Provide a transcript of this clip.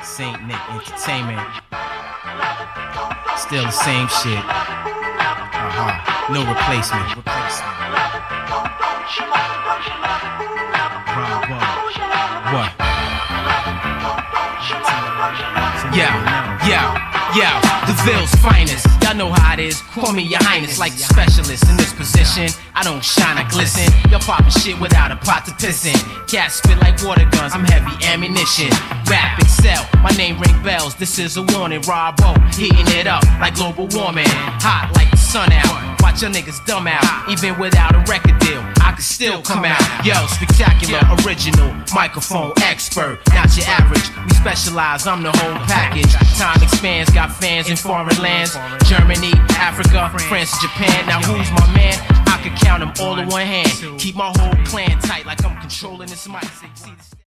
Saint Nick Entertainment. Still the same shit. No replacement. What? Yeah, the Ville's finest. Y'all know how it is. Call me your highness, like the specialist in this position. I don't shine, I glisten. Y'all poppin' shit without a pot to piss in. Cats spit like water guns, I'm heavy ammunition. Rap excel, my name ring bells. This is a warning. Rob-O, heating it up like global warming. Hot like the sun out. Watch your niggas dumb out. Even without a record deal, I can still come out. Yo, spectacular, original, microphone expert. Not your average, we specialize, I'm the whole package. Time expands, got fans in foreign lands. Germany, Africa, France, and Japan. Now who's my man? I could count them all in one hand. Keep my whole clan tight like I'm controlling this mic.